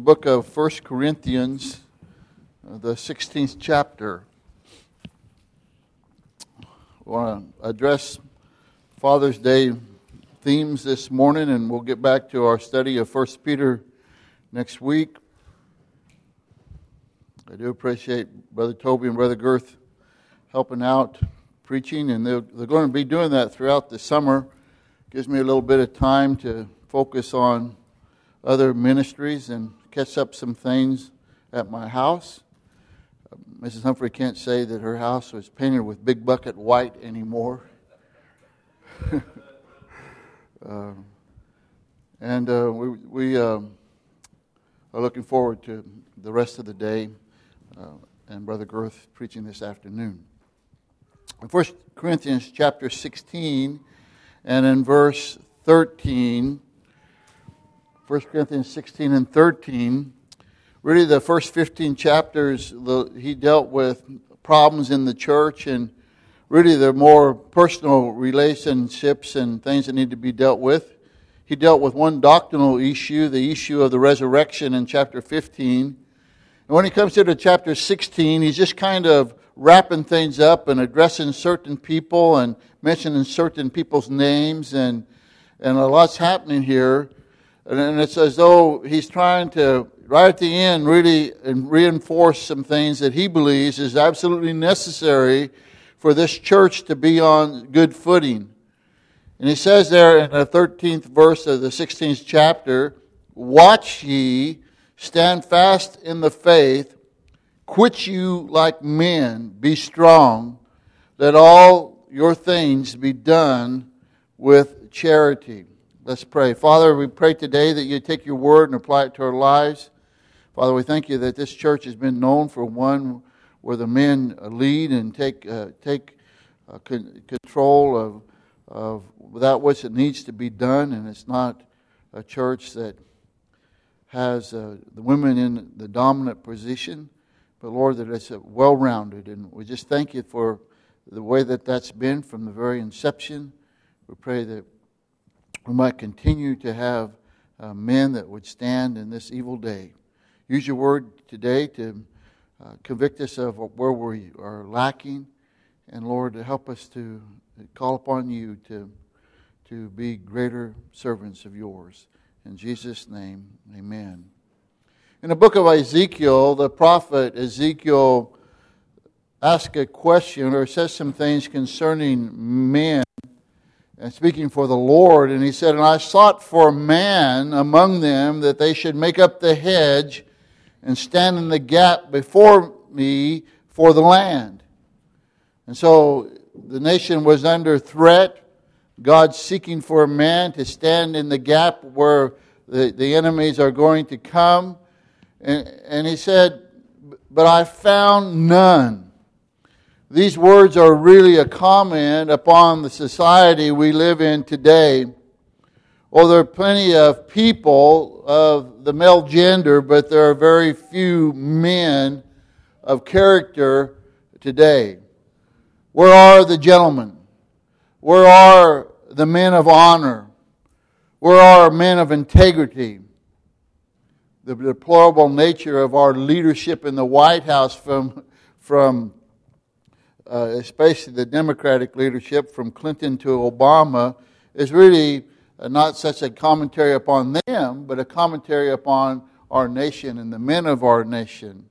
book of 1 Corinthians, the 16th chapter. I want to address Father's Day themes this morning, and we'll get back to our study of 1 Peter next week. I do appreciate Brother Toby and Brother Girth helping out preaching, and they're going to be doing that throughout the summer. Gives me a little bit of time to focus on other ministries and catch up some things at my house. Mrs. Humphrey can't say that her house was painted with big bucket white anymore. We are looking forward to the rest of the day and Brother Girth preaching this afternoon. In 1 Corinthians chapter 16 and in verse 13, 1 Corinthians 16 and 13, really the first 15 chapters, he dealt with problems in the church, and really the more personal relationships and things that need to be dealt with. He dealt with one doctrinal issue, the issue of the resurrection in chapter 15. And when he comes to chapter 16, he's just kind of wrapping things up and addressing certain people and mentioning certain people's names, and a lot's happening here. And it's as though he's trying to, right at the end, really reinforce some things that he believes is absolutely necessary for this church to be on good footing. And he says there in the 13th verse of the 16th chapter, "Watch ye, stand fast in the faith, quit you like men, be strong, let all your things be done with charity." Let's pray. Father, we pray today that you take your word and apply it to our lives. Father, we thank you that this church has been known for one where the men lead and take control of that which it needs to be done, and it's not a church that has the women in the dominant position, but Lord, that it's well-rounded. And we just thank you for the way that that's been from the very inception. We pray that we might continue to have men that would stand in this evil day. Use your word today to convict us of where we are lacking. And Lord, to help us to call upon you to be greater servants of yours. In Jesus' name, amen. In the book of Ezekiel, the prophet Ezekiel asks a question or says some things concerning men, and speaking for the Lord, and he said, "And I sought for a man among them that they should make up the hedge and stand in the gap before me for the land." And so the nation was under threat. God's seeking for a man to stand in the gap where the enemies are going to come. And he said, "But I found none." These words are really a comment upon the society we live in today. Well, there are plenty of people of the male gender, but there are very few men of character today. Where are the gentlemen? Where are the men of honor? Where are men of integrity? The deplorable nature of our leadership in the White House from especially the Democratic leadership from Clinton to Obama is really not such a commentary upon them, but a commentary upon our nation and the men of our nation.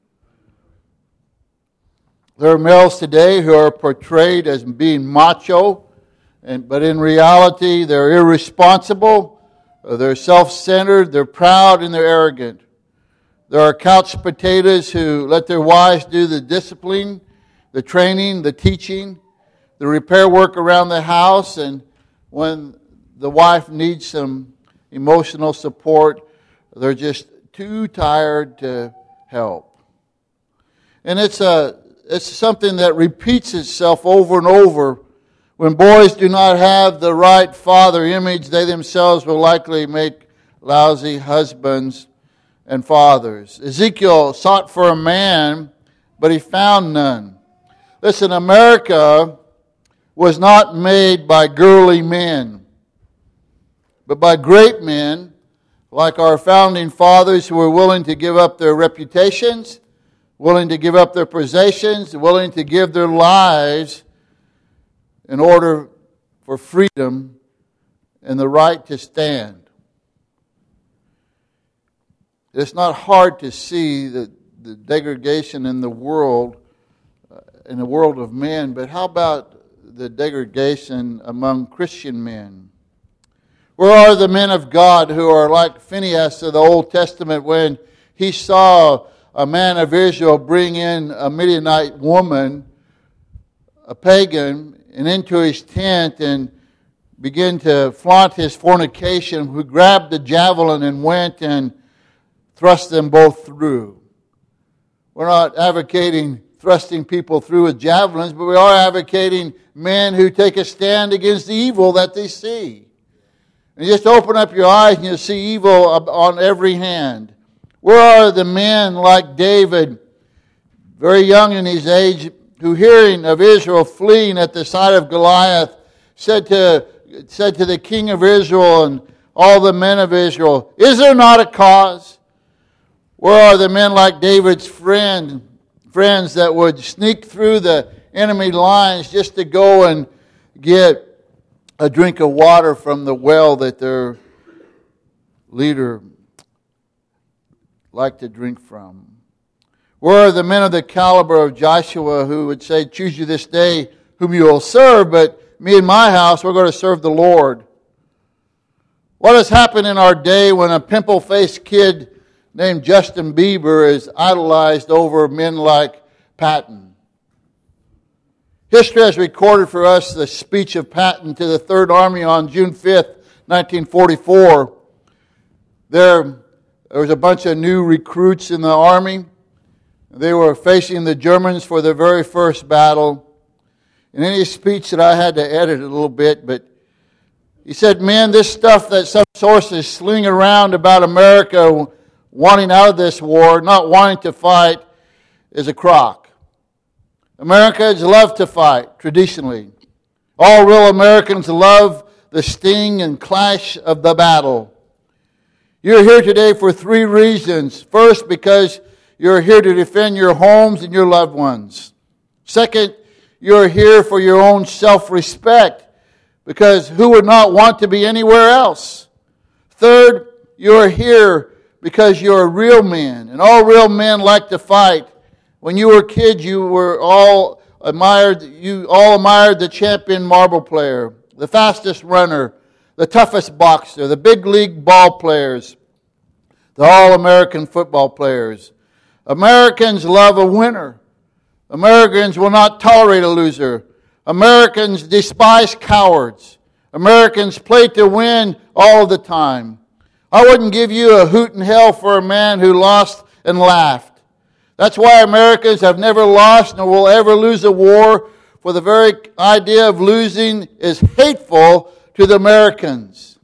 There are males today who are portrayed as being macho, but in reality they're irresponsible, they're self-centered, they're proud, and they're arrogant. There are couch potatoes who let their wives do the discipline, the training, the teaching, the repair work around the house, and when the wife needs some emotional support, they're just too tired to help. And it's something that repeats itself over and over. When boys do not have the right father image, they themselves will likely make lousy husbands and fathers. Ezekiel sought for a man, but he found none. Listen, America was not made by girly men, but by great men like our founding fathers who were willing to give up their reputations, willing to give up their possessions, willing to give their lives in order for freedom and the right to stand. It's not hard to see the degradation in the world of men, but how about the degradation among Christian men? Where are the men of God who are like Phinehas of the Old Testament when he saw a man of Israel bring in a Midianite woman, a pagan, and into his tent and begin to flaunt his fornication, who grabbed the javelin and went and thrust them both through? We're not advocating thrusting people through with javelins, but we are advocating men who take a stand against the evil that they see. And just open up your eyes and you'll see evil on every hand. Where are the men like David, very young in his age, who hearing of Israel fleeing at the sight of Goliath, said to the king of Israel and all the men of Israel, "Is there not a cause?" Where are the men like David's friends that would sneak through the enemy lines just to go and get a drink of water from the well that their leader liked to drink from? Where are the men of the caliber of Joshua who would say, "Choose you this day whom you will serve, but me and my house, we're going to serve the Lord"? What has happened in our day when a pimple-faced kid named Justin Bieber is idolized over men like Patton? History has recorded for us the speech of Patton to the Third Army on June 5th, 1944. There was a bunch of new recruits in the Army. They were facing the Germans for their very first battle. In any speech that I had to edit a little bit, but he said, "Men, this stuff that some sources sling around about America wanting out of this war, not wanting to fight, is a crock. Americans love to fight, traditionally. All real Americans love the sting and clash of the battle. You're here today for three reasons. First, because you're here to defend your homes and your loved ones. Second, you're here for your own self-respect, because who would not want to be anywhere else? Third, you're here because you're a real man, and all real men like to fight. When you were kids, you all admired the champion marble player, the fastest runner, the toughest boxer, the big league ball players, the all-American football players. Americans love a winner. Americans will not tolerate a loser. Americans despise cowards. Americans play to win all the time. I wouldn't give you a hoot in hell for a man who lost and laughed. That's why Americans have never lost nor will ever lose a war, for the very idea of losing is hateful to the Americans.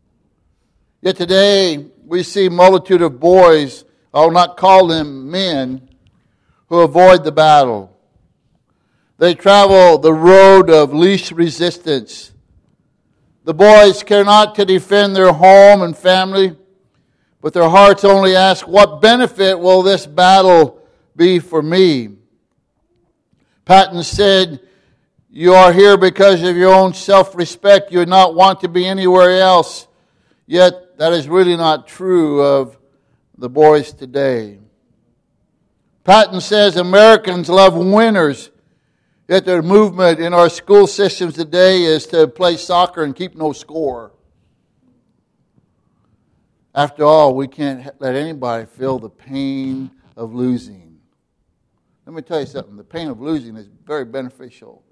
Yet today we see a multitude of boys, I will not call them men, who avoid the battle. They travel the road of least resistance. The boys care not to defend their home and family, but their hearts only ask, what benefit will this battle be for me? Patton said, you are here because of your own self-respect. You would not want to be anywhere else. Yet that is really not true of the boys today. Patton says Americans love winners. Yet the movement in our school systems today is to play soccer and keep no score. After all, we can't let anybody feel the pain of losing. Let me tell you something. The pain of losing is very beneficial.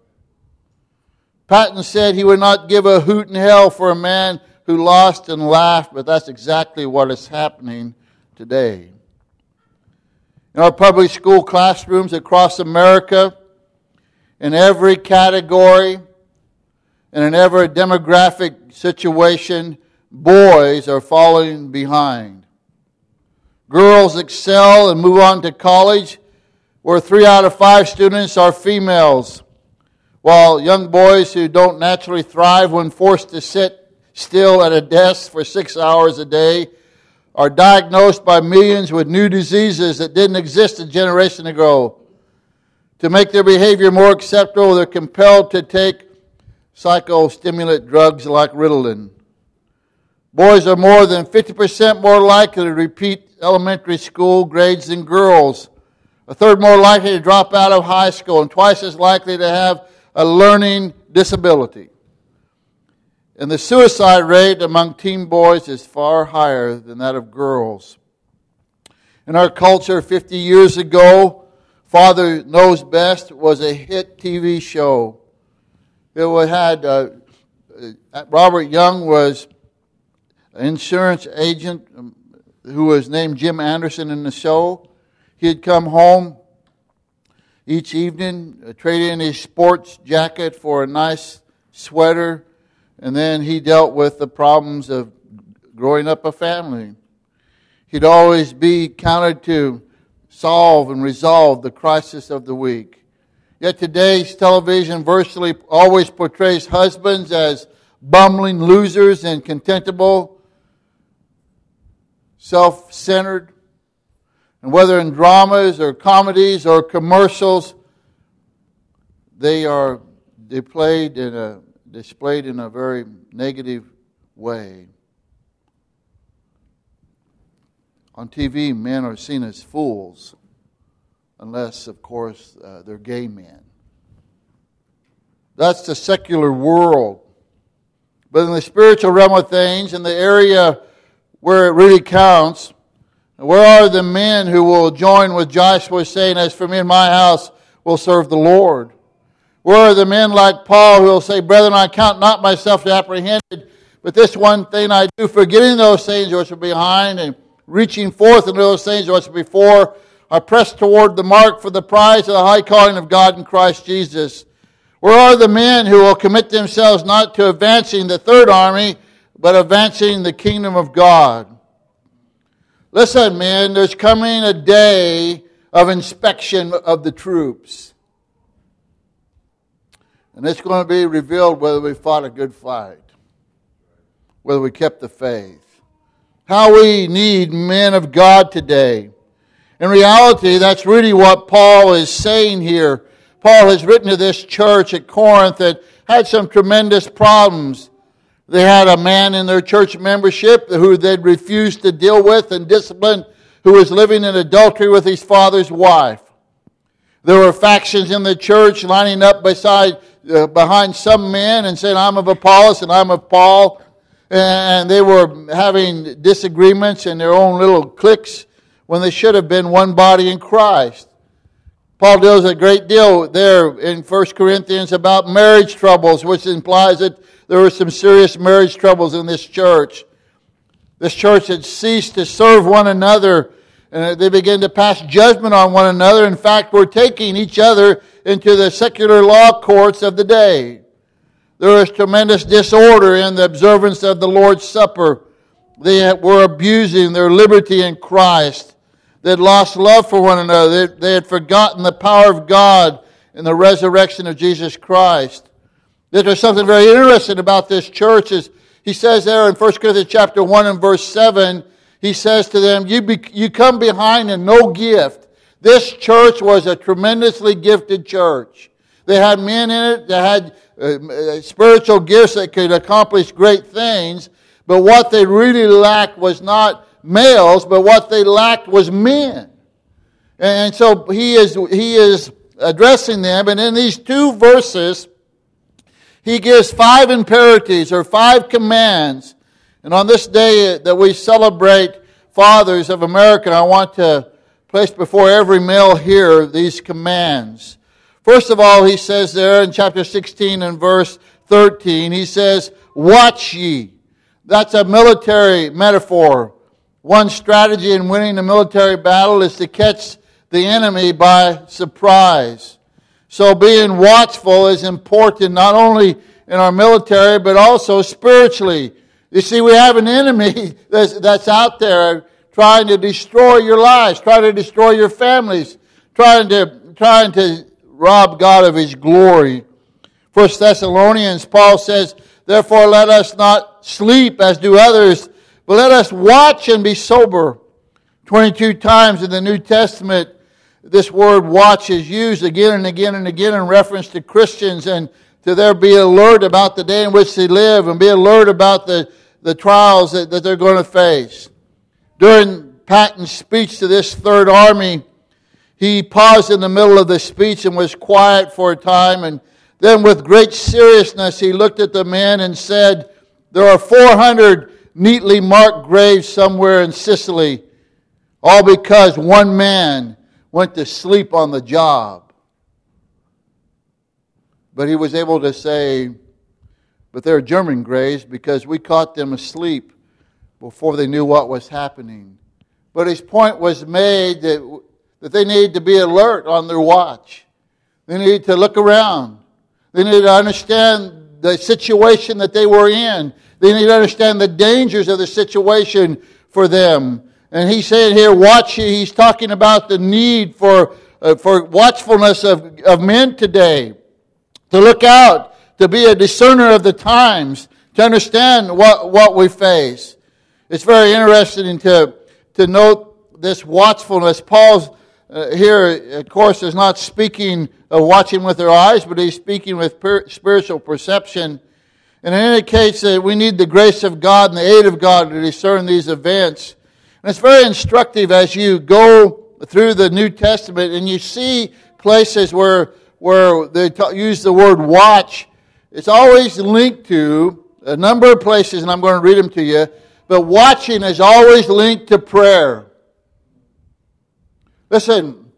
Patton said he would not give a hoot in hell for a man who lost and laughed, but that's exactly what is happening today. In our public school classrooms across America, in every category and in every demographic situation, boys are falling behind. Girls excel and move on to college, where 3 out of 5 students are females, while young boys who don't naturally thrive when forced to sit still at a desk for 6 hours a day, are diagnosed by millions with new diseases that didn't exist a generation ago. To make their behavior more acceptable, they're compelled to take psychostimulant drugs like Ritalin. Boys are more than 50% more likely to repeat elementary school grades than girls, a third more likely to drop out of high school, and twice as likely to have a learning disability. And the suicide rate among teen boys is far higher than that of girls. In our culture, 50 years ago, Father Knows Best was a hit TV show. It had Robert Young was an insurance agent who was named Jim Anderson in the show. He'd come home each evening, trade in his sports jacket for a nice sweater, and then he dealt with the problems of growing up a family. He'd always be counted to solve and resolve the crisis of the week. Yet today's television virtually always portrays husbands as bumbling losers and contemptible, self-centered. And whether in dramas or comedies or commercials, they are displayed in a very negative way. On TV, men are seen as fools, unless, of course, they're gay men. That's the secular world. But in the spiritual realm of things, in the area where it really counts, where are the men who will join with Joshua saying, "As for me and my house, we'll serve the Lord"? Where are the men like Paul who will say, "Brethren, I count not myself to apprehended, but this one thing I do, forgetting those things which are behind and reaching forth into those things which are before, I press toward the mark for the prize of the high calling of God in Christ Jesus"? Where are the men who will commit themselves not to advancing the third army, but advancing the kingdom of God? Listen, men, there's coming a day of inspection of the troops. And it's going to be revealed whether we fought a good fight, whether we kept the faith. How we need men of God today. In reality, that's really what Paul is saying here. Paul has written to this church at Corinth that had some tremendous problems. They had a man in their church membership who they'd refused to deal with and discipline, who was living in adultery with his father's wife. There were factions in the church lining up behind some men and saying, "I'm of Apollos and I'm of Paul." And they were having disagreements in their own little cliques when they should have been one body in Christ. Paul deals a great deal there in 1 Corinthians about marriage troubles, which implies that there were some serious marriage troubles in this church. This church had ceased to serve one another, and they began to pass judgment on one another. In fact, were taking each other into the secular law courts of the day. There was tremendous disorder in the observance of the Lord's Supper. They were abusing their liberty in Christ. They had lost love for one another. They had forgotten the power of God in the resurrection of Jesus Christ. There's something very interesting about this church. Is he says there in 1 Corinthians chapter 1 and verse 7, he says to them, you come behind in no gift. This church was a tremendously gifted church. They had men in it that had spiritual gifts that could accomplish great things, but what they really lacked was not males, but what they lacked was men. And so he is addressing them, and in these two verses, he gives 5 imperatives or 5 commands. And on this day that we celebrate Fathers of America, I want to place before every male here these commands. First of all, he says there in chapter 16 and verse 13, he says, "Watch ye." That's a military metaphor. One strategy in winning a military battle is to catch the enemy by surprise. So being watchful is important not only in our military but also spiritually. You see, we have an enemy that's out there trying to destroy your lives, trying to destroy your families, trying to rob God of His glory. 1 Thessalonians, Paul says, "Therefore let us not not sleep as do others, but let us watch and be sober. 22 times in the New Testament, this word watch is used again and again and again in reference to Christians and to their be alert about the day in which they live and be alert about the trials that they're going to face. During Patton's speech to this Third Army, he paused in the middle of the speech and was quiet for a time, and then with great seriousness he looked at the men and said, "There are 400 neatly marked graves somewhere in Sicily, all because one man went to sleep on the job." But he was able to say, "But they're German graves because we caught them asleep before they knew what was happening." But his point was made that they needed to be alert on their watch. They needed to look around. They needed to understand the situation that they were in. They needed to understand the dangers of the situation for them. And he's saying here, watch. He's talking about the need for watchfulness of men today. To look out, to be a discerner of the times, to understand what we face. It's very interesting to note this watchfulness. Paul's here, of course, is not speaking of watching with their eyes, but he's speaking with spiritual perception. And it indicates that we need the grace of God and the aid of God to discern these events. And it's very instructive as you go through the New Testament and you see places where they use the word watch. It's always linked to a number of places, and I'm going to read them to you. But watching is always linked to prayer. Listen,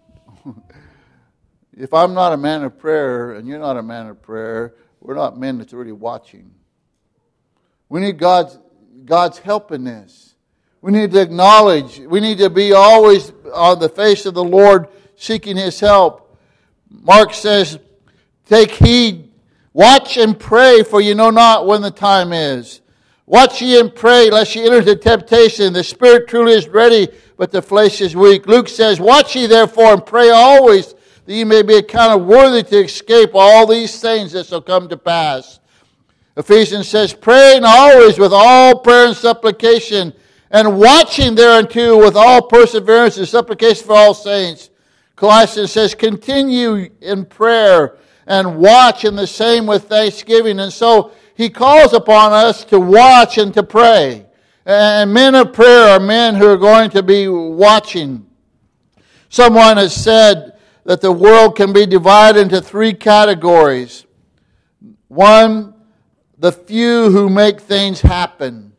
if I'm not a man of prayer and you're not a man of prayer, we're not men that's really watching. We need God's help in this. We need to acknowledge. We need to be always on the face of the Lord seeking His help. Mark says, "Take heed, watch and pray, for you know not when the time is. Watch ye and pray, lest ye enter into temptation. The spirit truly is ready, but the flesh is weak." Luke says, "Watch ye therefore and pray always, that ye may be accounted worthy to escape all these things that shall come to pass." Ephesians says, "Praying always with all prayer and supplication, and watching thereunto with all perseverance and supplication for all saints." Colossians says, "Continue in prayer and watch in the same with thanksgiving." And so he calls upon us to watch and to pray. And men of prayer are men who are going to be watching. Someone has said that the world can be divided into three categories. One, the few who make things happen.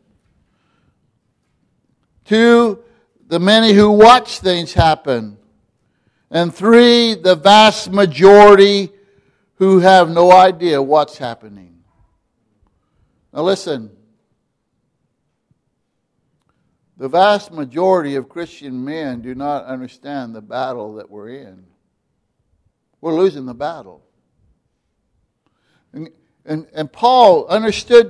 Two, the many who watch things happen. And three, the vast majority who have no idea what's happening. Now listen, the vast majority of Christian men do not understand the battle that we're in. We're losing the battle. And Paul understood,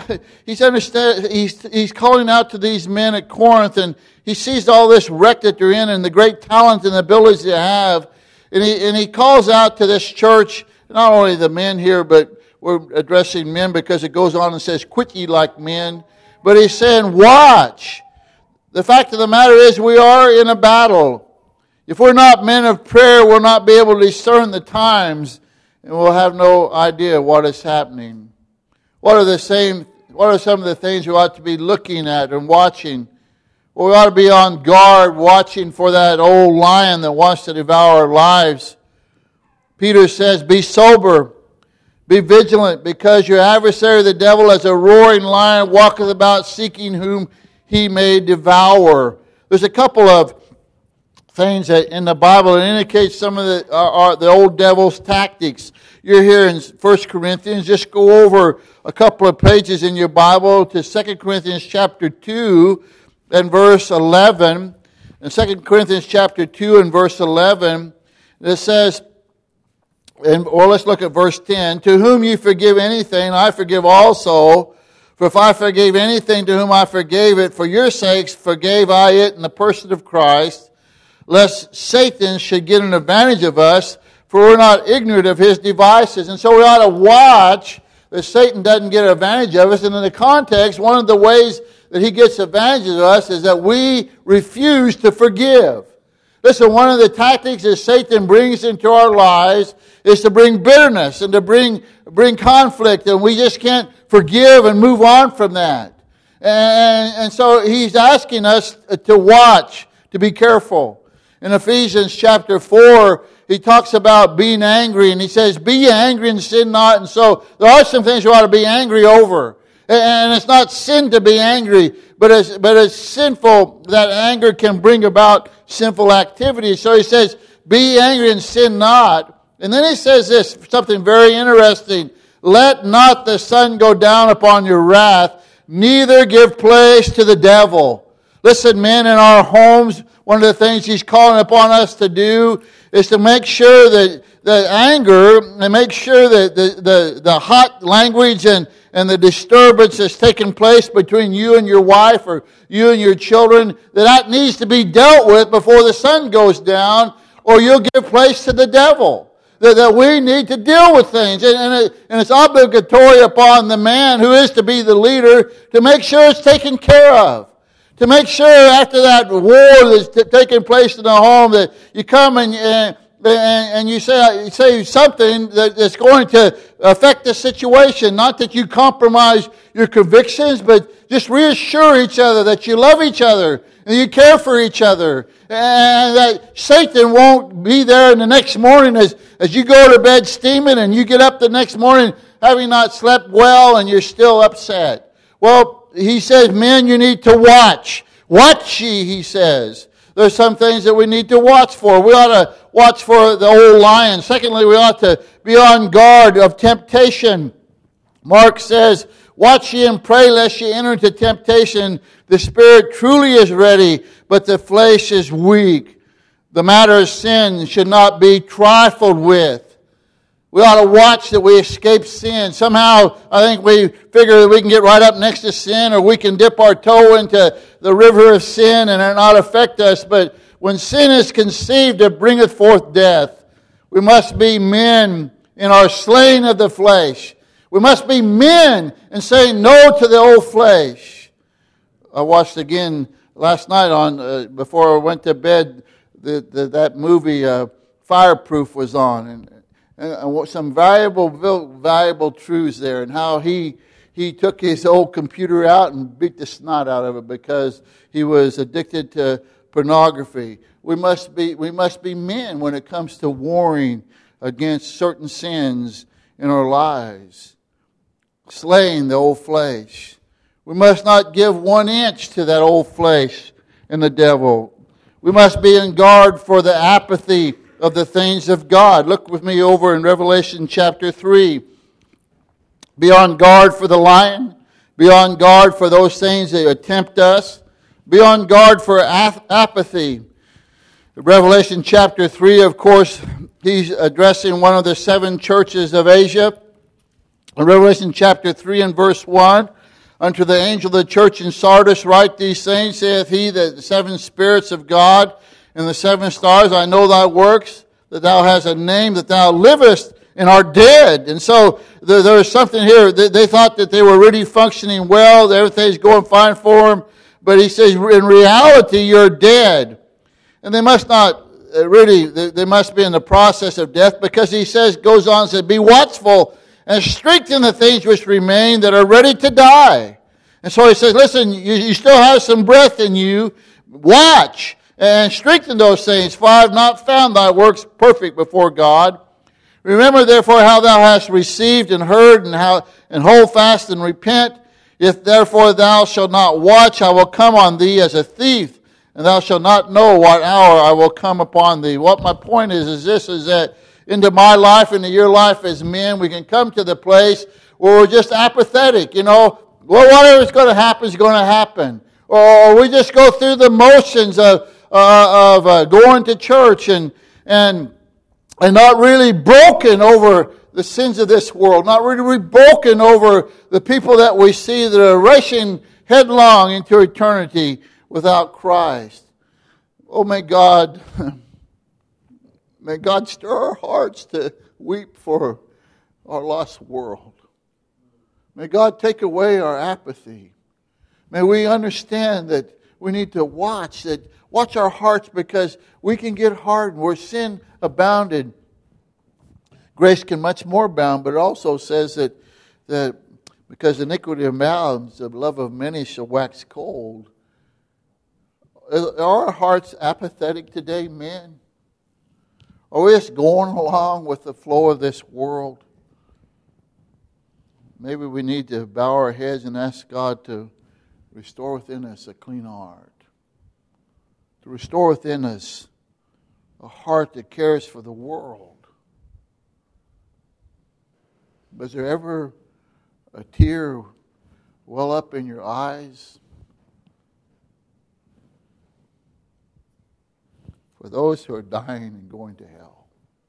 he's calling out to these men at Corinth, and he sees all this wreck that they're in and the great talent and abilities they have. And he calls out to this church, not only the men here, but we're addressing men because it goes on and says, "Quit ye like men." But he's saying, watch. The fact of the matter is we are in a battle. If we're not men of prayer, we'll not be able to discern the times, and we'll have no idea what is happening. What are some of the things we ought to be looking at and watching? Well, we ought to be on guard, watching for that old lion that wants to devour our lives. Peter says, "Be sober, be vigilant, because your adversary the devil as a roaring lion walketh about seeking whom he may devour." There's a couple of things that in the Bible that indicate some of the old devil's tactics. You're here in 1 Corinthians. Just go over a couple of pages in your Bible to 2 Corinthians chapter 2 and verse 11. In 2 Corinthians chapter 2 and verse 11, it says, or let's look at verse 10. "To whom you forgive anything, I forgive also. For if I forgave anything to whom I forgave it, for your sakes forgave I it in the person of Christ, lest Satan should get an advantage of us, for we're not ignorant of his devices." And so we ought to watch that Satan doesn't get advantage of us. And in the context, one of the ways that he gets advantage of us is that we refuse to forgive. Listen, one of the tactics that Satan brings into our lives is to bring bitterness and to bring conflict, and we just can't forgive and move on from that. And so he's asking us to watch, to be careful. In Ephesians chapter 4, he talks about being angry, and he says, be ye angry and sin not. And so there are some things we ought to be angry over. And it's not sin to be angry, but it's sinful that anger can bring about sinful activity. So he says, be angry and sin not. And then he says this, something very interesting. Let not the sun go down upon your wrath, neither give place to the devil. Listen, men, in our homes, one of the things he's calling upon us to do is to make sure that the anger, and make sure that the hot language and the disturbance that's taking place between you and your wife or you and your children, that needs to be dealt with before the sun goes down, or you'll give place to the devil. That we need to deal with things. And it's obligatory upon the man who is to be the leader to make sure it's taken care of. To make sure after that war that's taking place in the home that you come and you say something that's going to affect the situation. Not that you compromise your convictions, but just reassure each other that you love each other and you care for each other. And that Satan won't be there in the next morning as you go to bed steaming and you get up the next morning having not slept well and you're still upset. Well, he says, men, you need to watch. Watch ye, he says. There's some things that we need to watch for. We ought to watch for the old lion. Secondly, we ought to be on guard of temptation. Mark says, watch ye and pray lest ye enter into temptation. The spirit truly is ready, but the flesh is weak. The matter of sin should not be trifled with. We ought to watch that we escape sin. Somehow, I think we figure that we can get right up next to sin, or we can dip our toe into the river of sin and it not affect us. But when sin is conceived, it bringeth forth death. We must be men in our slaying of the flesh. We must be men in saying no to the old flesh. I watched again last night on before I went to bed. That movie Fireproof was on, and some valuable truths there, and how he took his old computer out and beat the snot out of it because he was addicted to pornography. We must be men when it comes to warring against certain sins in our lives, slaying the old flesh. We must not give 1 inch to that old flesh and the devil. We must be on guard for the apathy of the things of God. Look with me over in Revelation chapter 3. Be on guard for the lion. Be on guard for those things that tempt us. Be on guard for apathy. Revelation chapter 3, of course, he's addressing one of the 7 churches of Asia. In Revelation chapter 3 and verse 1, unto the angel of the church in Sardis write these things, saith he, that the 7 spirits of God and the 7 stars, I know thy works, that thou hast a name, that thou livest and art dead. And so there is something here. They thought that they were really functioning well, that everything's going fine for them. But he says, in reality, you're dead. And they must not they must be in the process of death, because he says, goes on and says, be watchful and strengthen the things which remain that are ready to die. And so he says, listen, you still have some breath in you. Watch and strengthen those things, for I have not found thy works perfect before God. Remember therefore how thou hast received and heard, and hold fast and repent. If therefore thou shalt not watch, I will come on thee as a thief, and thou shalt not know what hour I will come upon thee. What my point is that into my life, into your life as men, we can come to the place where we're just apathetic. Well, whatever's going to happen is going to happen. Or we just go through the motions of going to church and not really broken over the sins of this world, not really broken over the people that we see that are racing headlong into eternity without Christ. Oh, may God stir our hearts to weep for our lost world. May God take away our apathy. May we understand that we need to watch our hearts, because we can get hardened. Where sin abounded, grace can much more abound. But it also says that because iniquity abounds, the love of many shall wax cold. Are our hearts apathetic today, men? Are we just going along with the flow of this world? Maybe we need to bow our heads and ask God to restore within us a clean heart. To restore within us a heart that cares for the world. Was there ever a tear well up in your eyes for those who are dying and going to hell?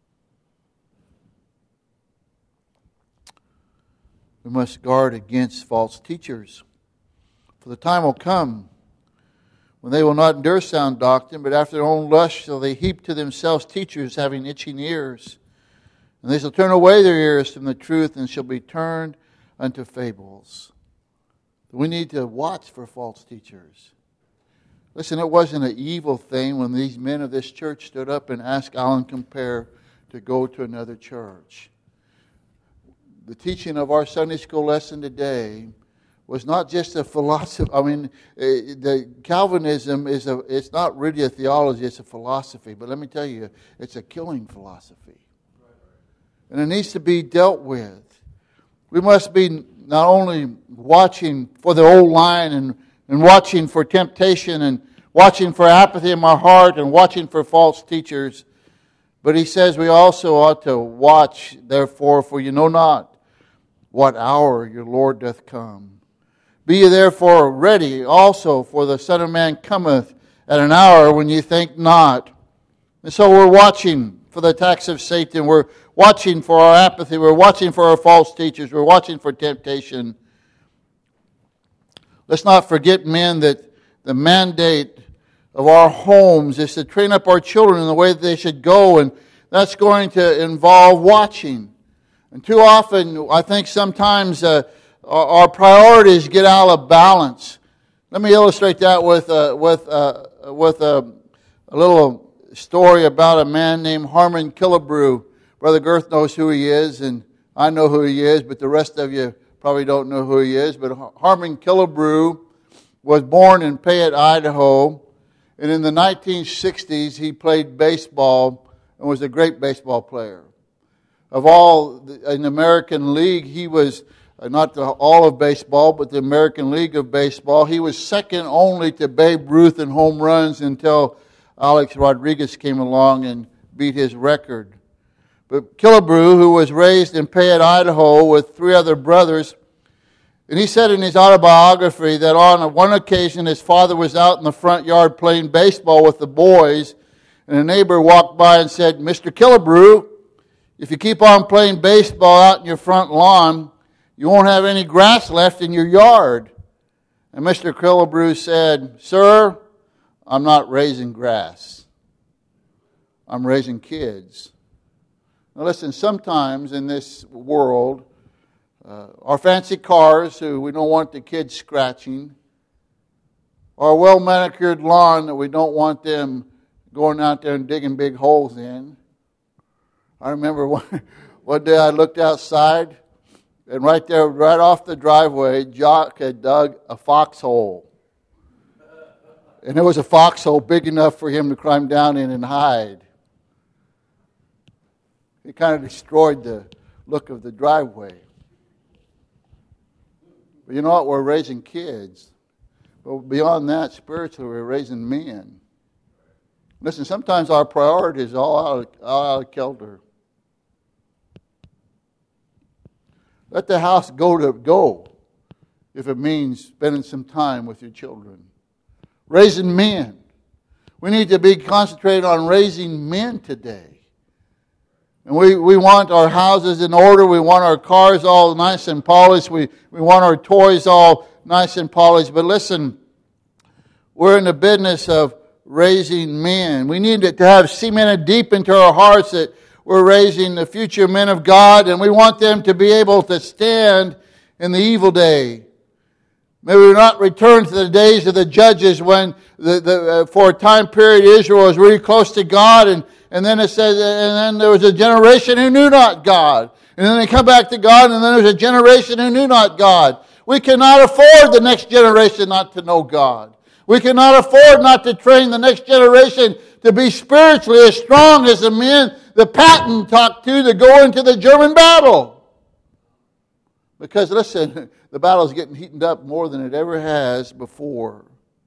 We must guard against false teachers. For the time will come when they will not endure sound doctrine, but after their own lust shall they heap to themselves teachers having itching ears. And they shall turn away their ears from the truth, and shall be turned unto fables. We need to watch for false teachers. Listen, it wasn't an evil thing when these men of this church stood up and asked Alan Compare to go to another church. The teaching of our Sunday school lesson today was not just a philosophy. I mean, the Calvinism it's not really a theology, it's a philosophy. But let me tell you, it's a killing philosophy. And it needs to be dealt with. We must be not only watching for the old line and watching for temptation and watching for apathy in my heart and watching for false teachers, but he says we also ought to watch, therefore, for you know not what hour your Lord doth come. Be ye therefore ready also, for the Son of Man cometh at an hour when ye think not. And so we're watching for the attacks of Satan. We're watching for our apathy. We're watching for our false teachers. We're watching for temptation. Let's not forget, men, that the mandate of our homes is to train up our children in the way that they should go, and that's going to involve watching. And too often, I think sometimes our priorities get out of balance. Let me illustrate that with a little story about a man named Harmon Killebrew. Brother Girth knows who he is, and I know who he is, but the rest of you probably don't know who he is. But Harmon Killebrew was born in Payette, Idaho, and in the 1960s he played baseball and was a great baseball player. Of all in the American League, he was not all of baseball, but the American League of Baseball. He was second only to Babe Ruth in home runs until Alex Rodriguez came along and beat his record. But Killebrew, who was raised in Payette, Idaho, with three other brothers, and he said in his autobiography that on one occasion his father was out in the front yard playing baseball with the boys, and a neighbor walked by and said, "Mr. Killebrew, if you keep on playing baseball out in your front lawn, you won't have any grass left in your yard." And Mr. Killebrew said, "Sir, I'm not raising grass. I'm raising kids." Now listen, sometimes in this world, our fancy cars, who we don't want the kids scratching, our well-manicured lawn that we don't want them going out there and digging big holes in. I remember one day I looked outside, and right there, right off the driveway, Jock had dug a foxhole. And it was a foxhole big enough for him to climb down in and hide. It kind of destroyed the look of the driveway. But you know what? We're raising kids. But beyond that, spiritually, we're raising men. Listen, sometimes our priorities are all out of kilter. Let the house go if it means spending some time with your children. Raising men. We need to be concentrated on raising men today. And we want our houses in order. We want our cars all nice and polished. We want our toys all nice and polished. But listen, we're in the business of raising men. We need to have cemented deep into our hearts that we're raising the future men of God, and we want them to be able to stand in the evil day. May we not return to the days of the judges when for a time period Israel was really close to God, and then it says, and then there was a generation who knew not God. And then they come back to God, and then there's a generation who knew not God. We cannot afford the next generation not to know God. We cannot afford not to train the next generation to be spiritually as strong as the men that Patton talked to go into the German battle. Because listen, the battle is getting heated up more than it ever has before.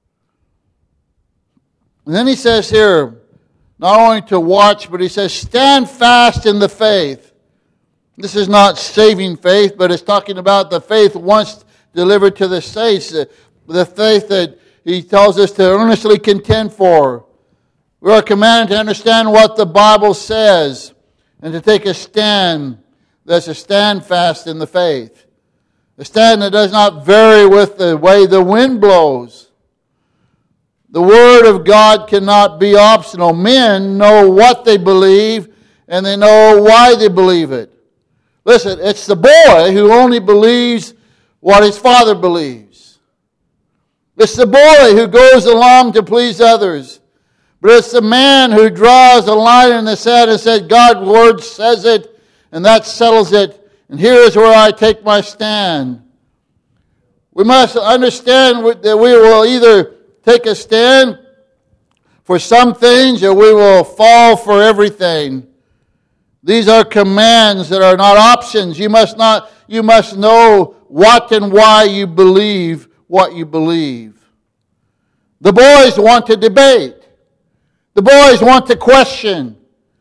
And then he says here, not only to watch, but he says, stand fast in the faith. This is not saving faith, but it's talking about the faith once delivered to the saints, the faith that he tells us to earnestly contend for. We are commanded to understand what the Bible says and to take a stand. That's a stand fast in the faith. A stand that does not vary with the way the wind blows. The Word of God cannot be optional. Men know what they believe and they know why they believe it. Listen, it's the boy who only believes what his father believes. It's the boy who goes along to please others. But it's the man who draws a line in the sand and says, God's Word says it, and that settles it. And here is where I take my stand. We must understand that we will either take a stand for some things or we will fall for everything. These are commands that are not options. You must know what and why you believe what you believe. The boys want to debate. The boys want to question.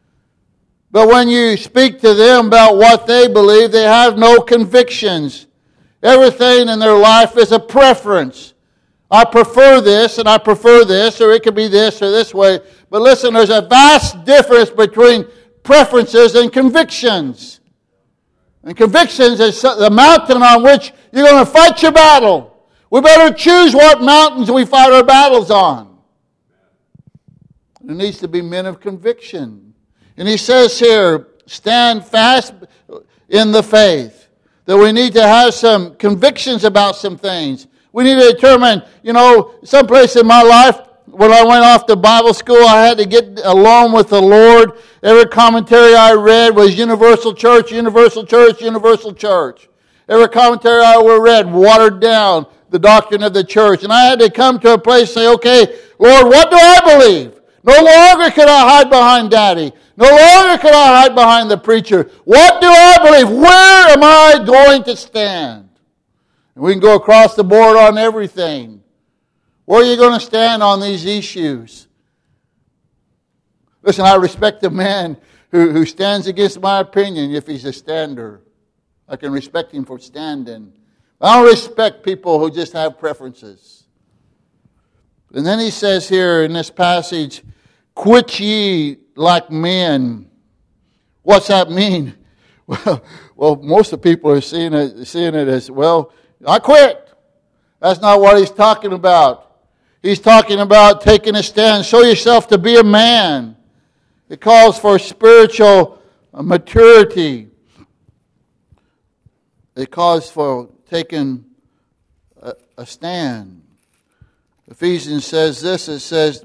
But when you speak to them about what they believe, they have no convictions. Everything in their life is a preference. I prefer this and I prefer this, or it could be this or this way. But listen, there's a vast difference between preferences and convictions. And convictions is the mountain on which you're going to fight your battle. We better choose what mountains we fight our battles on. There needs to be men of conviction. And he says here, stand fast in the faith. That we need to have some convictions about some things. We need to determine, someplace in my life, when I went off to Bible school, I had to get alone with the Lord. Every commentary I read was universal church, universal church, universal church. Every commentary I read watered down the doctrine of the church. And I had to come to a place and say, okay, Lord, what do I believe? No longer could I hide behind Daddy. No longer could I hide behind the preacher. What do I believe? Where am I going to stand? And we can go across the board on everything. Where are you going to stand on these issues? Listen, I respect the man who stands against my opinion if he's a stander. I can respect him for standing. I don't respect people who just have preferences. And then he says here in this passage, quit ye like men. What's that mean? Well, most of the people are seeing it as, well, I quit. That's not what he's talking about. He's talking about taking a stand. Show yourself to be a man. It calls for spiritual maturity. It calls for taking a stand. Ephesians says this, it says,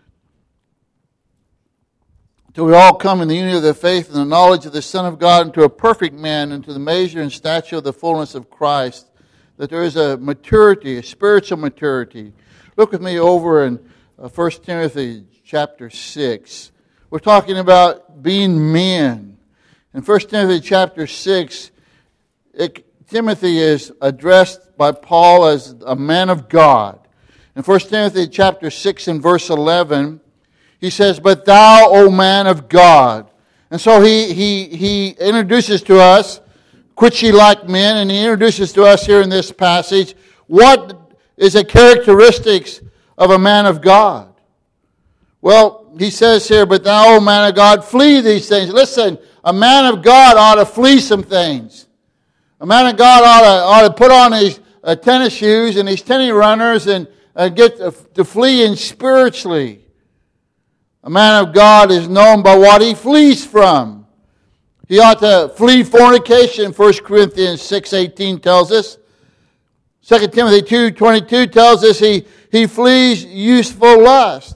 till we all come in the unity of the faith and the knowledge of the Son of God, into a perfect man, into the measure and stature of the fullness of Christ, that there is a maturity, a spiritual maturity. Look with me over in 1 Timothy chapter 6. We're talking about being men. In 1 Timothy chapter 6, Timothy is addressed by Paul as a man of God. In 1 Timothy chapter 6 and verse 11, he says, but thou, O man of God. And so he introduces to us, quit ye like men, and he introduces to us here in this passage, what is the characteristics of a man of God? Well, he says here, but thou, O man of God, flee these things. Listen, a man of God ought to flee some things. A man of God ought to put on his tennis shoes and his tennis runners and get to flee in spiritually. A man of God is known by what he flees from. He ought to flee fornication, 1 Corinthians 6:18 tells us. 2 Timothy 2:22 tells us he flees useful lust.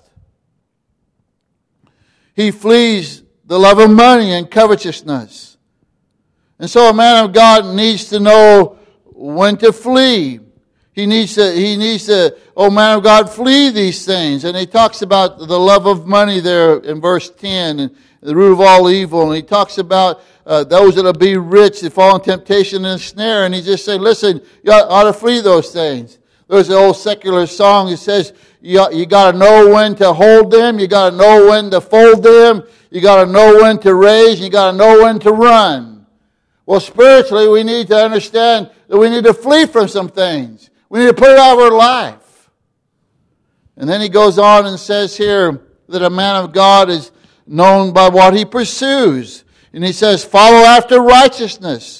He flees the love of money and covetousness. And so a man of God needs to know when to flee. He needs to, oh man of God, flee these things. And he talks about the love of money there in verse 10, and the root of all evil. And he talks about those that will be rich, that fall in temptation and snare. And he just said, listen, you ought to flee those things. There's an old secular song that says, you got to know when to hold them, you got to know when to fold them, you got to know when to raise, you got to know when to run. Well, spiritually, we need to understand that we need to flee from some things. We need to put it out of our life. And then he goes on and says here that a man of God is known by what he pursues. And he says, follow after righteousness,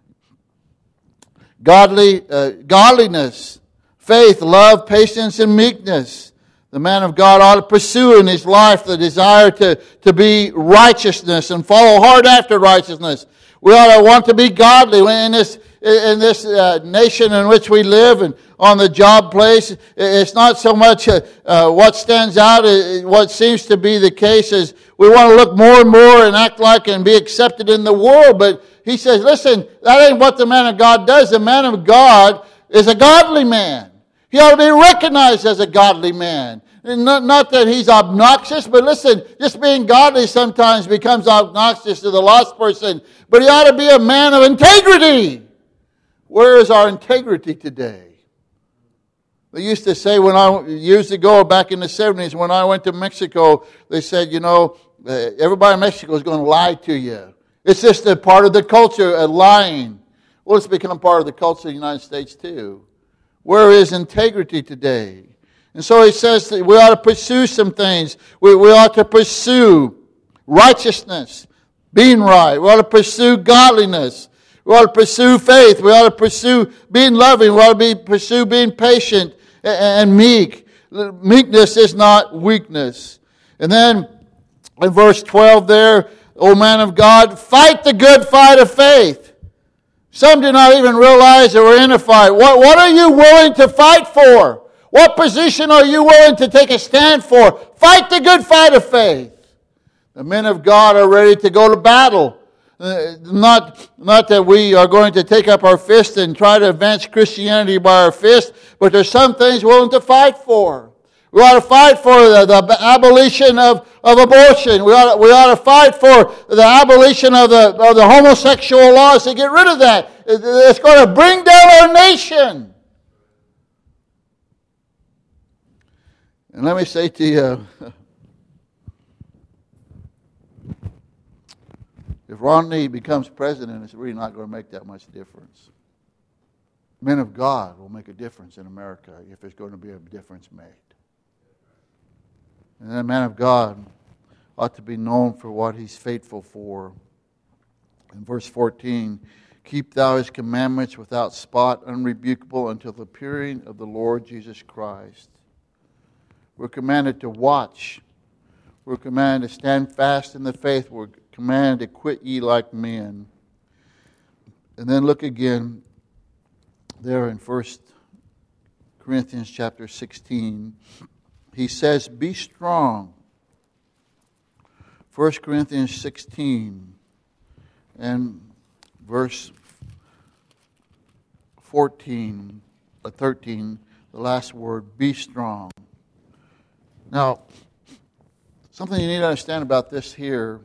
godliness, faith, love, patience, and meekness. The man of God ought to pursue in his life the desire to be righteousness and follow hard after righteousness. We ought to want to be godly in this nation in which we live and on the job place. It's not so much what stands out. What seems to be the case is we want to look more and more and act like and be accepted in the world. But he says, listen, that ain't what the man of God does. The man of God is a godly man. He ought to be recognized as a godly man. And not that he's obnoxious, but listen, just being godly sometimes becomes obnoxious to the lost person. But he ought to be a man of integrity. Where is our integrity today? They used to say years ago, back in the 70s, when I went to Mexico, they said, everybody in Mexico is going to lie to you. It's just a part of the culture, lying. Well, it's become part of the culture of the United States too. Where is integrity today? And so he says that we ought to pursue some things. We ought to pursue righteousness, being right. We ought to pursue godliness. We ought to pursue faith. We ought to pursue being loving. We ought to pursue being patient and meek. Meekness is not weakness. And then in verse 12 there, O man of God, fight the good fight of faith. Some do not even realize that we're in a fight. What are you willing to fight for? What position are you willing to take a stand for? Fight the good fight of faith. The men of God are ready to go to battle. Not that we are going to take up our fist and try to advance Christianity by our fist, but there's some things we're willing to fight for. We ought to fight for the abolition of abortion. We ought to fight for the abolition of the homosexual laws to get rid of that. It's going to bring down our nation. And let me say to you, if Romney becomes president, it's really not going to make that much difference. Men of God will make a difference in America if there's going to be a difference made. And then a man of God ought to be known for what he's faithful for. In verse 14, keep thou his commandments without spot, unrebukable, until the appearing of the Lord Jesus Christ. We're commanded to watch. We're commanded to stand fast in the faith. We're commanded to quit ye like men. And then look again there in 1 Corinthians chapter 16. He says, be strong. 1 Corinthians 16 and verse 13, the last word, be strong. Now, something you need to understand about this here,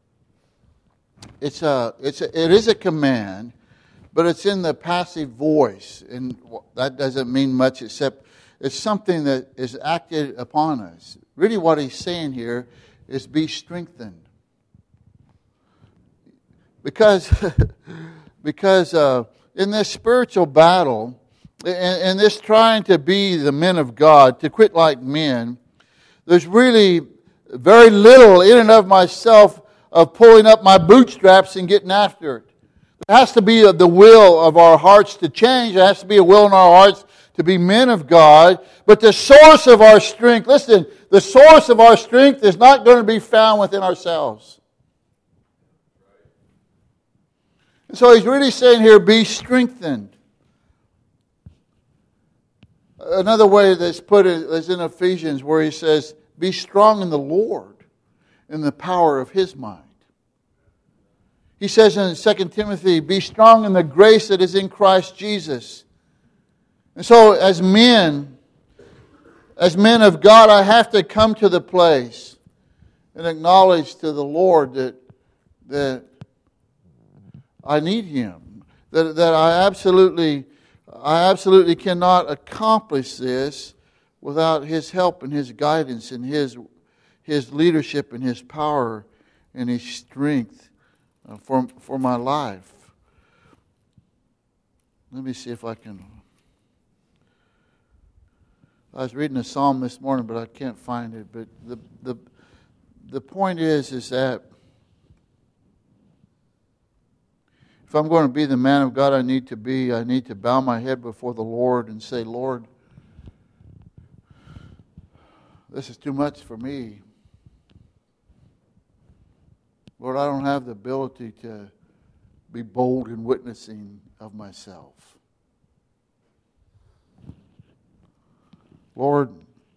it is a command, but it's in the passive voice, and that doesn't mean much except it's something that is acted upon us. Really what he's saying here is be strengthened. Because in this spiritual battle, in this trying to be the men of God, to quit like men, there's really very little in and of myself of pulling up my bootstraps and getting after it. There has to be the will of our hearts to change. There has to be a will in our hearts to be men of God. But the source of our strength, listen, the source of our strength is not going to be found within ourselves. And so he's really saying here, be strengthened. Another way that's put is in Ephesians, where he says, be strong in the Lord, in the power of His might. He says in 2 Timothy, be strong in the grace that is in Christ Jesus. And so as men of God, I have to come to the place and acknowledge to the Lord that I need Him. That I absolutely cannot accomplish this without His help and His guidance and His leadership and His power and His strength for my life. Let me see if I can. I was reading a psalm this morning, but I can't find it. But the point is that if I'm going to be the man of God I need to bow my head before the Lord and say, Lord, this is too much for me. Lord, I don't have the ability to be bold in witnessing of myself. Lord,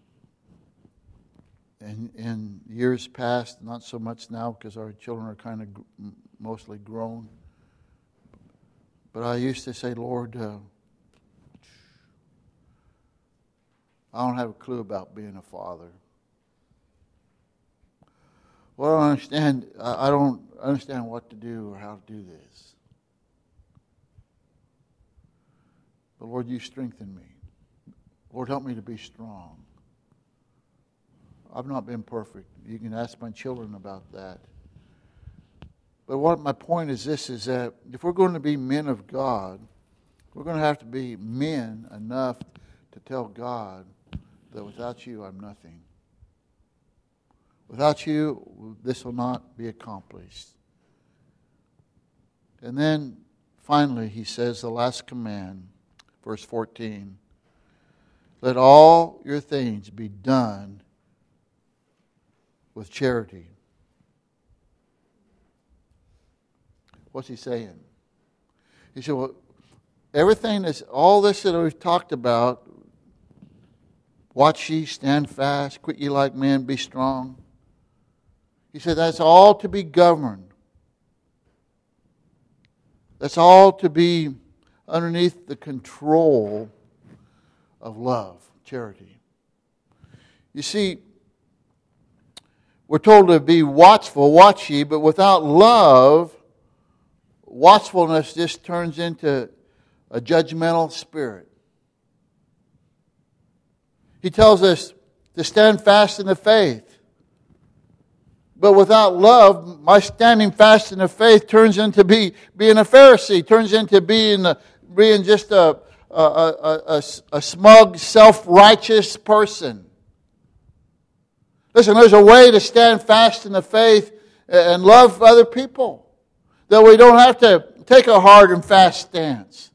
in years past, not so much now because our children are kind of mostly grown, but I used to say, Lord, I don't have a clue about being a father. Well, I don't understand what to do or how to do this. But Lord, you strengthen me. Lord, help me to be strong. I've not been perfect. You can ask my children about that. But what my point is this, is that if we're going to be men of God, we're going to have to be men enough to tell God that without you, I'm nothing. Without you, this will not be accomplished. And then, finally, he says the last command, verse 14, let all your things be done with charity. What's he saying? He said, well, all this that we've talked about, watch ye, stand fast, quit ye like men, be strong. He said that's all to be governed. That's all to be underneath the control of love, charity. You see, we're told to be watchful, watch ye, but without love, watchfulness just turns into a judgmental spirit. He tells us to stand fast in the faith. But without love, my standing fast in the faith turns into being a Pharisee, turns into being just a smug, self-righteous person. Listen, there's a way to stand fast in the faith and love other people. That we don't have to take a hard and fast stance.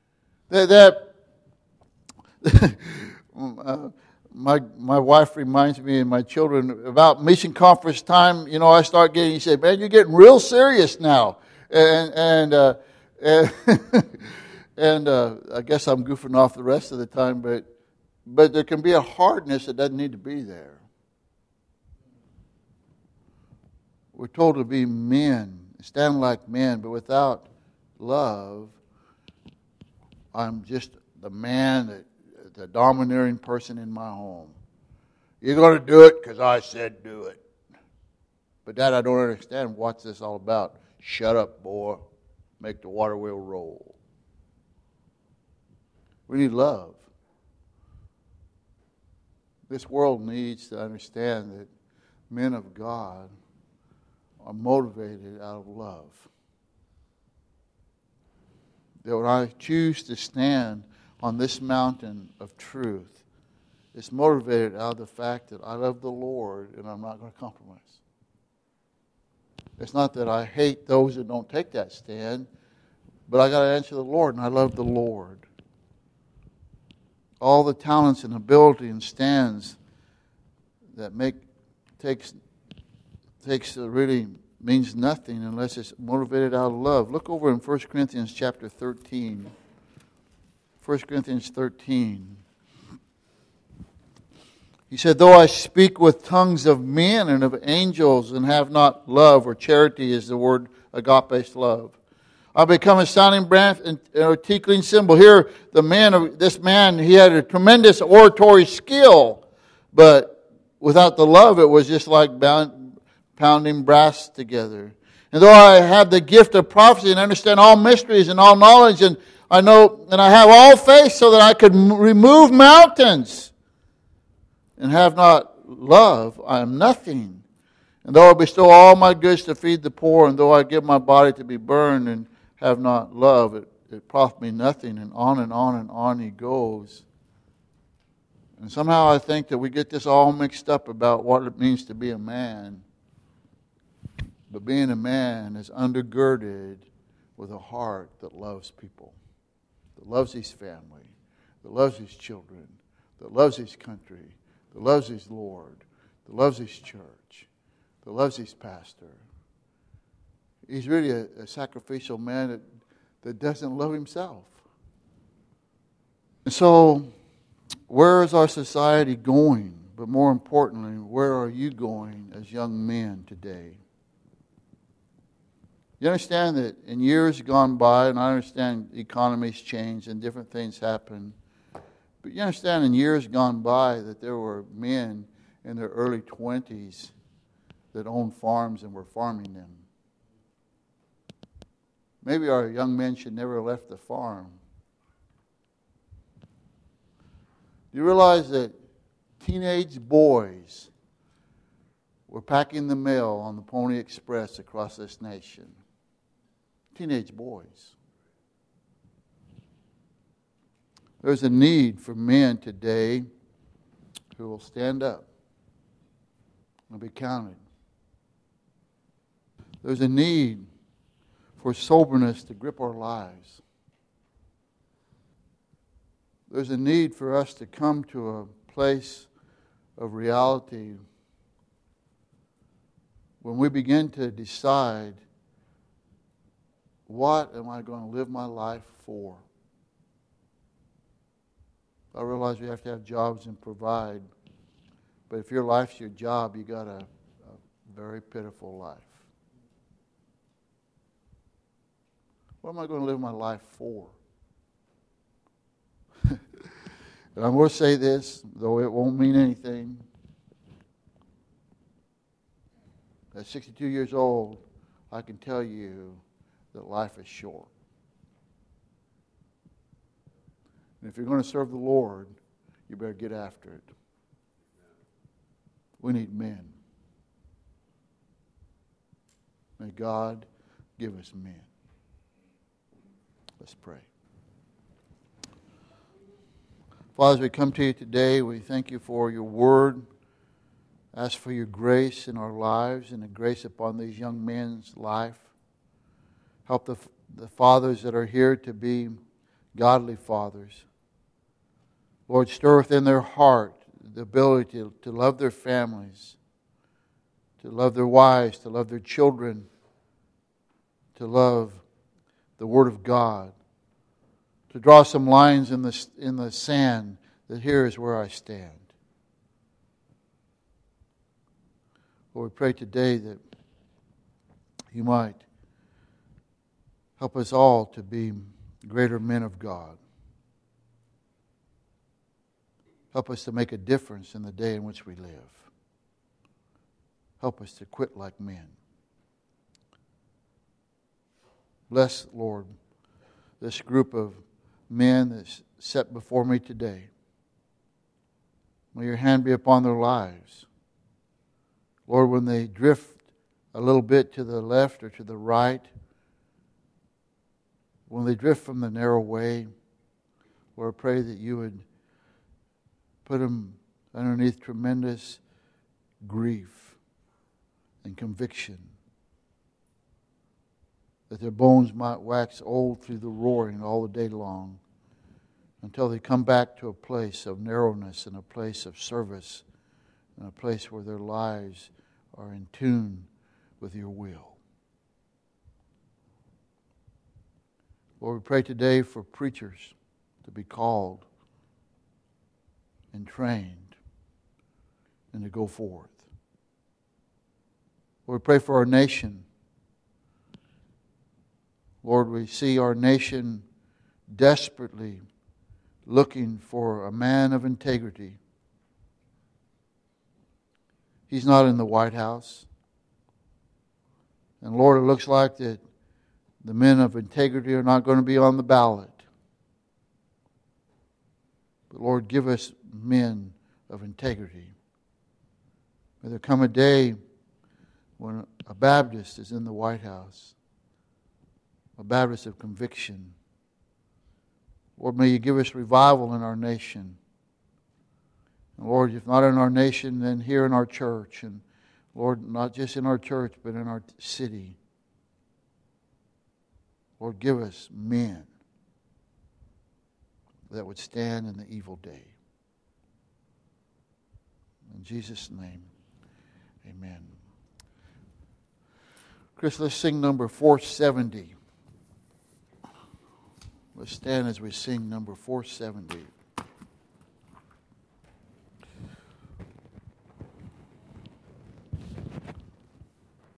My wife reminds me and my children about mission conference time. You know, I start getting, you say, man, you're getting real serious now. And I guess I'm goofing off the rest of the time, but there can be a hardness that doesn't need to be there. We're told to be men, stand like men, but without love, I'm just the man, the domineering person in my home. You're going to do it because I said do it. But Dad, I don't understand. What's this all about? Shut up, boy. Make the water wheel roll. We need love. This world needs to understand that men of God are motivated out of love. That when I choose to stand on this mountain of truth, it's motivated out of the fact that I love the Lord and I'm not going to compromise. It's not that I hate those that don't take that stand, but I got to answer the Lord, and I love the Lord. All the talents and ability and stands that takes really means nothing unless it's motivated out of love. Look over in 1 Corinthians chapter 13. 1 Corinthians 13. He said, though I speak with tongues of men and of angels and have not love, or charity is the word agape love, I become a sounding brass and a tinkling cymbal. Here, this man, he had a tremendous oratory skill, but without the love, it was just like pounding brass together. And though I have the gift of prophecy and understand all mysteries and all knowledge, and I know, and I have all faith so that I could remove mountains, and have not love, I am nothing. And though I bestow all my goods to feed the poor, and though I give my body to be burned, and have not love, it profit me nothing. And on and on and on he goes. And somehow I think that we get this all mixed up about what it means to be a man. But being a man is undergirded with a heart that loves people, that loves his family, that loves his children, that loves his country, that loves his Lord, that loves his church, that loves his pastor. He's really a sacrificial man that doesn't love himself. And so, where is our society going? But more importantly, where are you going as young men today? You understand that in years gone by, and I understand economies change and different things happen, but you understand in years gone by that there were men in their early 20s that owned farms and were farming them. Maybe our young men should never have left the farm. Do you realize that teenage boys were packing the mail on the Pony Express across this nation? Teenage boys. There's a need for men today who will stand up and be counted. There's a need for soberness to grip our lives. There's a need for us to come to a place of reality when we begin to decide, what am I going to live my life for? I realize we have to have jobs and provide, but if your life's your job, you got a very pitiful life. What am I going to live my life for? And I'm going to say this, though it won't mean anything. At 62 years old, I can tell you that life is short. And if you're going to serve the Lord, you better get after it. We need men. May God give us men. Let's pray. Father, as we come to you today, we thank you for your word. Ask for your grace in our lives and the grace upon these young men's life. Help the fathers that are here to be godly fathers. Lord, stir within their heart the ability to love their families, to love their wives, to love their children, to love the Word of God, to draw some lines in the sand that here is where I stand. Lord, we pray today that you might help us all to be greater men of God. Help us to make a difference in the day in which we live. Help us to quit like men. Bless, Lord, this group of men that's set before me today. May your hand be upon their lives. Lord, when they drift a little bit to the left or to the right, when they drift from the narrow way, Lord, I pray that you would put them underneath tremendous grief and conviction, that their bones might wax old through the roaring all the day long, until they come back to a place of narrowness and a place of service and a place where their lives are in tune with your will. Lord, we pray today for preachers to be called and trained and to go forth. Lord, we pray for our nation. Lord, we see our nation desperately looking for a man of integrity. He's not in the White House. And Lord, it looks like that the men of integrity are not going to be on the ballot. But Lord, give us men of integrity. May there come a day when a Baptist is in the White House, a Baptist of conviction. Lord, may you give us revival in our nation. And Lord, if not in our nation, then here in our church. And Lord, not just in our church, but in our city. Lord, give us men that would stand in the evil day. In Jesus' name, amen. Chris, let's sing number 470. Let's stand as we sing number 470.